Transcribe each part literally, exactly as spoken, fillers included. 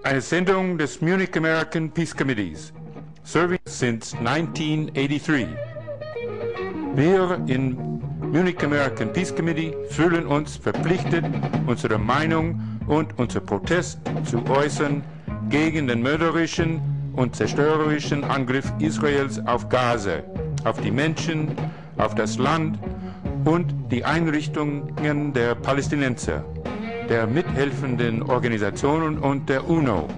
Eine Sendung des Munich American Peace Committees, serving since nineteen eighty-three. Wir im Munich American Peace Committee fühlen uns verpflichtet, unsere Meinung und unser Protest zu äußern gegen den mörderischen und zerstörerischen Angriff Israels auf Gaza, auf die Menschen, auf das Land und die Einrichtungen der Palästinenser, der mithelfenden Organisationen und der UNO.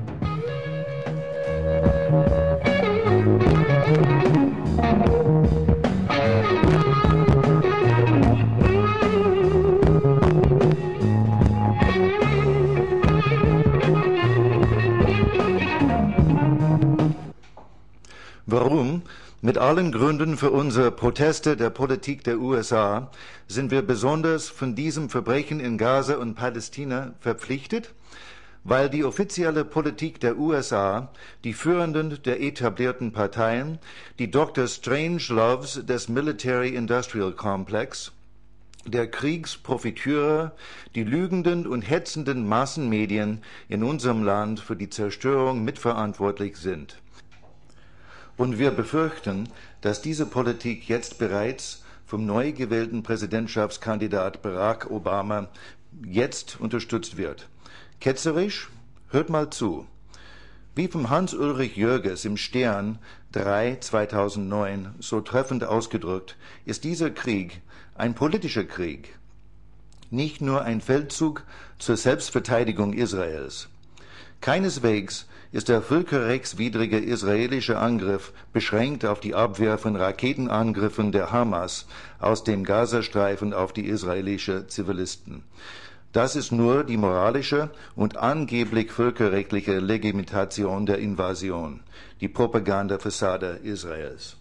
Warum? Mit allen Gründen für unsere Proteste der Politik der U S A sind wir besonders von diesem Verbrechen in Gaza und Palästina verpflichtet, weil die offizielle Politik der U S A, die Führenden der etablierten Parteien, die Doktor Strangeloves des Military-Industrial Complex, der Kriegsprofiteure, die lügenden und hetzenden Massenmedien in unserem Land für die Zerstörung mitverantwortlich sind. Und wir befürchten, dass diese Politik jetzt bereits vom neu gewählten Präsidentschaftskandidat Barack Obama jetzt unterstützt wird. Ketzerisch? Hört mal zu. Wie vom Hans-Ulrich Jürges im Stern drei zweitausendneun so treffend ausgedrückt, ist dieser Krieg ein politischer Krieg, nicht nur ein Feldzug zur Selbstverteidigung Israels. Keineswegs ist der völkerrechtswidrige israelische Angriff beschränkt auf die Abwehr von Raketenangriffen der Hamas aus dem Gazastreifen auf die israelischen Zivilisten. Das ist nur die moralische und angeblich völkerrechtliche Legitimation der Invasion, die Propagandafassade Israels.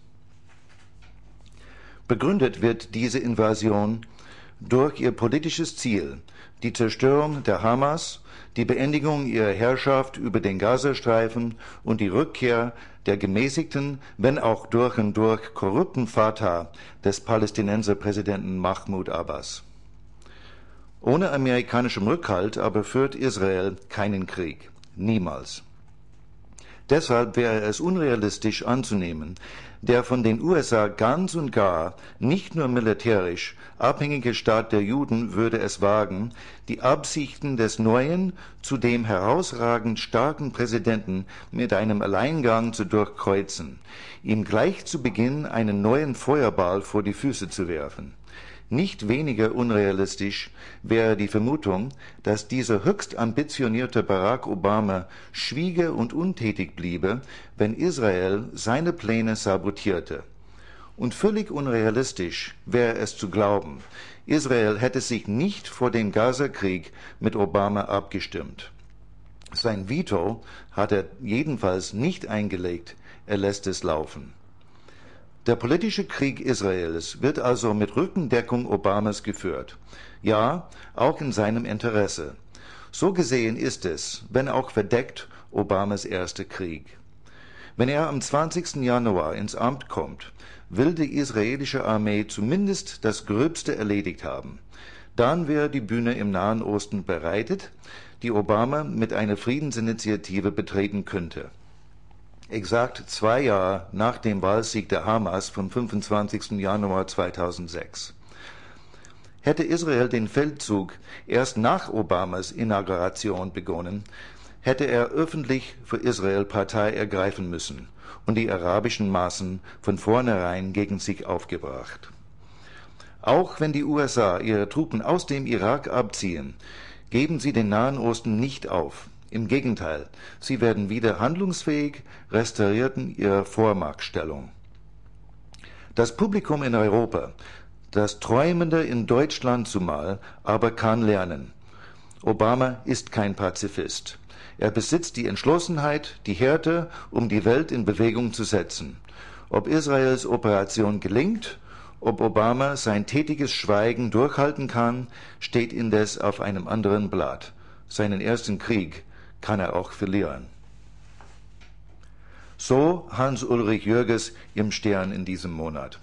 Begründet wird diese Invasion durch ihr politisches Ziel, die Zerstörung der Hamas, die Beendigung ihrer Herrschaft über den Gazastreifen und die Rückkehr der gemäßigten, wenn auch durch und durch korrupten Fatah des Palästinenserpräsidenten Mahmoud Abbas. Ohne amerikanischem Rückhalt aber führt Israel keinen Krieg. Niemals. Deshalb wäre es unrealistisch anzunehmen, der von den U S A ganz und gar, nicht nur militärisch, abhängige Staat der Juden würde es wagen, die Absichten des neuen, zudem herausragend starken Präsidenten mit einem Alleingang zu durchkreuzen, ihm gleich zu Beginn einen neuen Feuerball vor die Füße zu werfen. Nicht weniger unrealistisch wäre die Vermutung, dass dieser höchst ambitionierte Barack Obama schwiege und untätig bliebe, wenn Israel seine Pläne sabotierte. Und völlig unrealistisch wäre es zu glauben, Israel hätte sich nicht vor dem Gaza-Krieg mit Obama abgestimmt. Sein Veto hat er jedenfalls nicht eingelegt, er lässt es laufen. Der politische Krieg Israels wird also mit Rückendeckung Obamas geführt. Ja, auch in seinem Interesse. So gesehen ist es, wenn auch verdeckt, Obamas erster Krieg. Wenn er am zwanzigsten Januar ins Amt kommt, will die israelische Armee zumindest das Gröbste erledigt haben. Dann wäre die Bühne im Nahen Osten bereitet, die Obama mit einer Friedensinitiative betreten könnte. Exakt zwei Jahre nach dem Wahlsieg der Hamas vom fünfundzwanzigsten Januar zweitausendsechs. Hätte Israel den Feldzug erst nach Obamas Inauguration begonnen, hätte er öffentlich für Israel Partei ergreifen müssen und die arabischen Massen von vornherein gegen sich aufgebracht. Auch wenn die U S A ihre Truppen aus dem Irak abziehen, geben sie den Nahen Osten nicht auf. Im Gegenteil, sie werden wieder handlungsfähig, restaurierten ihre Vormachtstellung. Das Publikum in Europa, das Träumende in Deutschland zumal, aber kann lernen. Obama ist kein Pazifist. Er besitzt die Entschlossenheit, die Härte, um die Welt in Bewegung zu setzen. Ob Israels Operation gelingt, ob Obama sein tätiges Schweigen durchhalten kann, steht indes auf einem anderen Blatt. Seinen ersten Krieg kann er auch verlieren. So Hans-Ulrich Jürges im Stern in diesem Monat.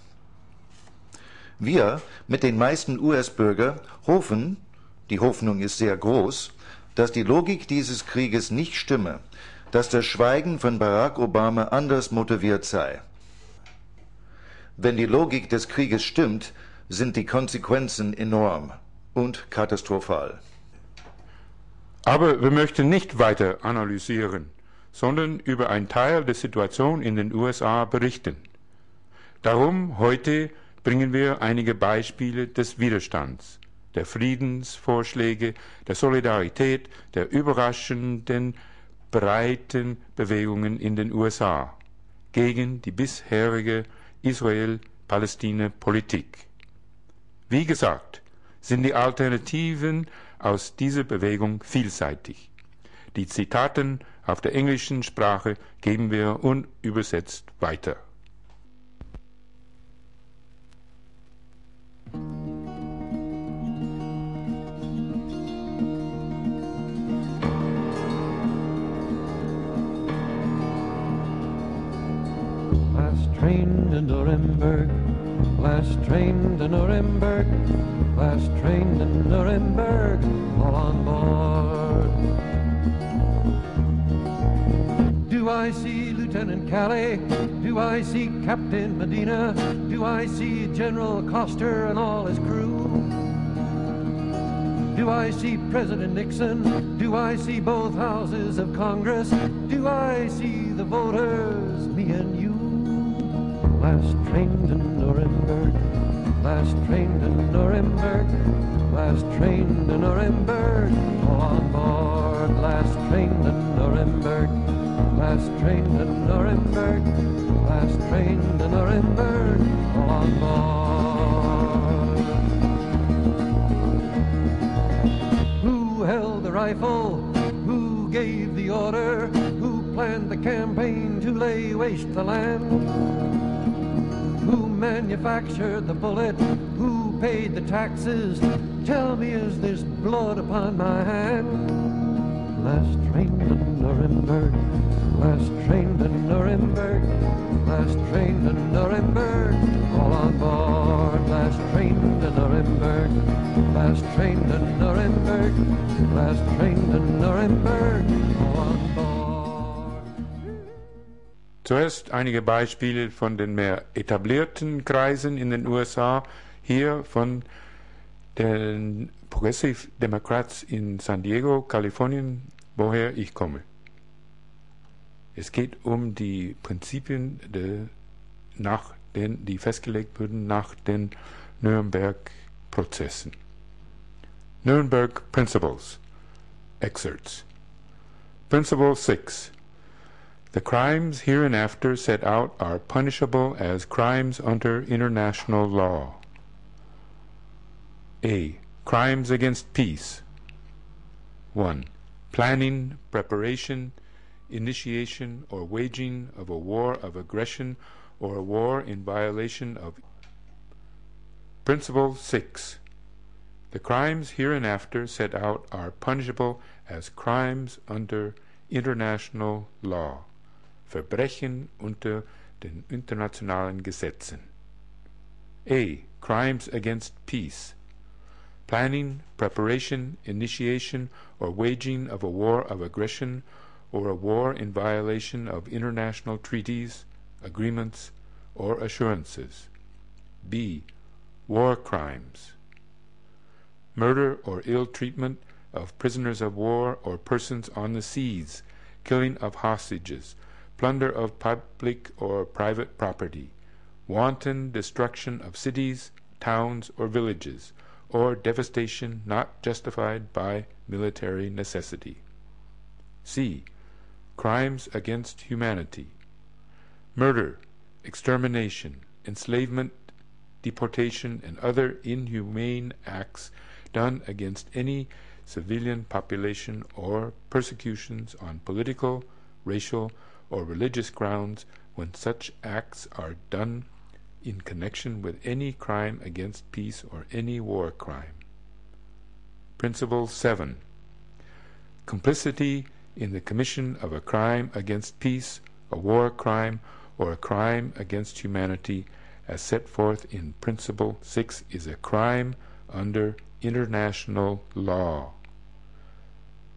Wir mit den meisten U S-Bürger hoffen, die Hoffnung ist sehr groß, dass die Logik dieses Krieges nicht stimme, dass das Schweigen von Barack Obama anders motiviert sei. Wenn die Logik des Krieges stimmt, sind die Konsequenzen enorm und katastrophal. Aber wir möchten nicht weiter analysieren, sondern über einen Teil der Situation in den U S A berichten. Darum heute bringen wir einige Beispiele des Widerstands, der Friedensvorschläge, der Solidarität, der überraschenden, breiten Bewegungen in den U S A gegen die bisherige Israel-Palästina-Politik. Wie gesagt, sind die Alternativen aus dieser Bewegung vielseitig. Die Zitaten auf der englischen Sprache geben wir unübersetzt weiter. Last train to Nuremberg, last train to Nuremberg, last train to Nuremberg, all on board. Do I see Lieutenant Calley? Do I see Captain Medina? Do I see General Coster and all his crew? Do I see President Nixon? Do I see both houses of Congress? Do I see the voters, me and you? Last train to Nuremberg, last train to Nuremberg, last train to Nuremberg, all on board. Last train to Nuremberg, last train to Nuremberg, last train to Nuremberg, all on board. Who held the rifle? Who gave the order? Who planned the campaign to lay waste the land? Who manufactured the bullet? Who paid the taxes? Tell me, is this blood upon my hand? Last train to Nuremberg, last train to Nuremberg, last train to Nuremberg, all on board. Last train to Nuremberg, last train to Nuremberg, last train to Nuremberg, all on board. Zuerst einige Beispiele von den mehr etablierten Kreisen in den U S A, hier von den Progressive Democrats in San Diego, Kalifornien, woher ich komme. Es geht um die Prinzipien, de, nach den, die festgelegt wurden nach den Nürnberg-Prozessen. Nuremberg Principles, Excerpts. Principle six. The crimes hereinafter set out are punishable as crimes under international law. A. Crimes against peace. one. Planning, preparation, initiation, or waging of a war of aggression or a war in violation of. Principle six. The crimes hereinafter set out are punishable as crimes under international law. Verbrechen unter den internationalen Gesetzen. A. Crimes against peace. Planning, preparation, initiation, or waging of a war of aggression or a war in violation of international treaties, agreements, or assurances. B. War crimes. Murder or ill treatment of prisoners of war or persons on the seas, killing of hostages, plunder of public or private property, wanton destruction of cities, towns, or villages, or devastation not justified by military necessity. C. Crimes against humanity. Murder, extermination, enslavement, deportation, and other inhumane acts done against any civilian population or persecutions on political, racial, or religious grounds when such acts are done in connection with any crime against peace or any war crime. Principle seven. Complicity in the commission of a crime against peace, a war crime, or a crime against humanity as set forth in Principle six is a crime under international law.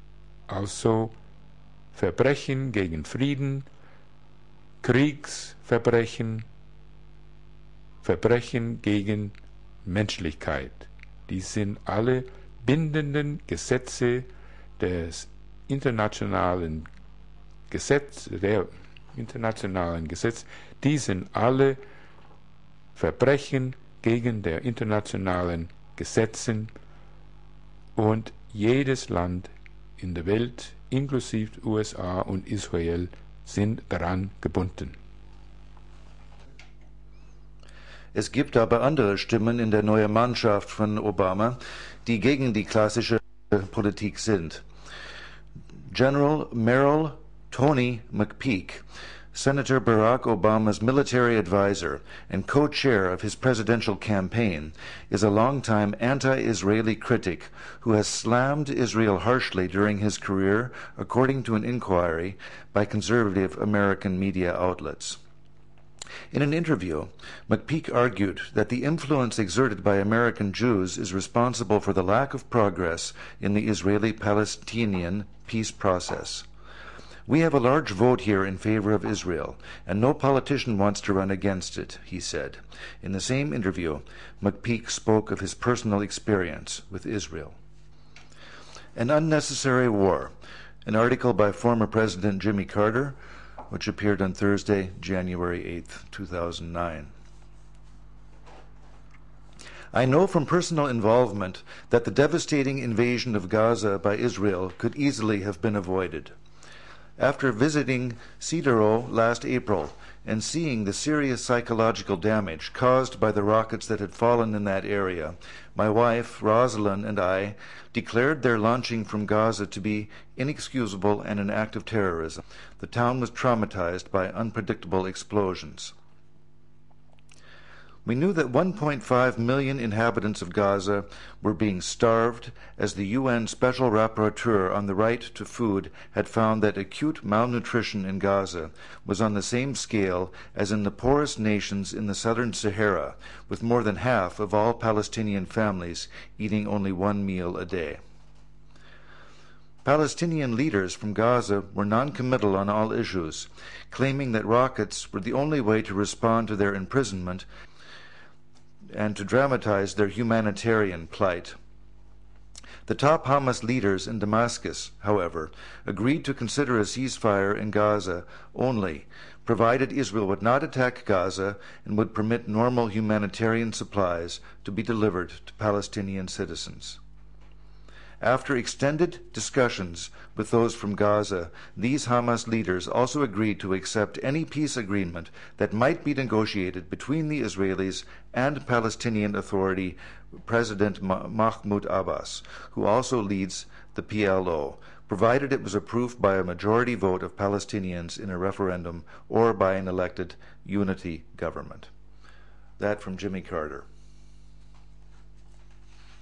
also Verbrechen gegen Frieden, Kriegsverbrechen, Verbrechen gegen Menschlichkeit. Dies sind alle bindenden Gesetze des internationalen Gesetz, der internationalen Gesetz, die sind alle Verbrechen gegen der internationalen Gesetzen und jedes Land in der Welt, inklusive U S A und Israel, sind daran gebunden. Es gibt aber andere Stimmen in der neuen Mannschaft von Obama, die gegen die klassische Politik sind. General Merrill Tony McPeak, Senator Barack Obama's military advisor and co-chair of his presidential campaign, is a longtime anti-Israeli critic who has slammed Israel harshly during his career, according to an inquiry by conservative American media outlets. In an interview, McPeak argued that the influence exerted by American Jews is responsible for the lack of progress in the Israeli-Palestinian peace process. We have a large vote here in favor of Israel, and no politician wants to run against it, he said. In the same interview, McPeak spoke of his personal experience with Israel. An Unnecessary War, an article by former President Jimmy Carter, which appeared on Thursday, January eighth, two thousand nine. I know from personal involvement that the devastating invasion of Gaza by Israel could easily have been avoided. After visiting Sderot last April and seeing the serious psychological damage caused by the rockets that had fallen in that area, my wife, Rosalind, and I declared their launching from Gaza to be inexcusable and an act of terrorism. The town was traumatized by unpredictable explosions. We knew that one point five million inhabitants of Gaza were being starved, as the U N Special Rapporteur on the Right to Food had found that acute malnutrition in Gaza was on the same scale as in the poorest nations in the southern Sahara, with more than half of all Palestinian families eating only one meal a day. Palestinian leaders from Gaza were non-committal on all issues, claiming that rockets were the only way to respond to their imprisonment and to dramatize their humanitarian plight. The top Hamas leaders in Damascus, however, agreed to consider a ceasefire in Gaza only, provided Israel would not attack Gaza and would permit normal humanitarian supplies to be delivered to Palestinian citizens. After extended discussions with those from Gaza, these Hamas leaders also agreed to accept any peace agreement that might be negotiated between the Israelis and Palestinian Authority President Mahmoud Abbas, who also leads the P L O, provided it was approved by a majority vote of Palestinians in a referendum or by an elected unity government. That from Jimmy Carter.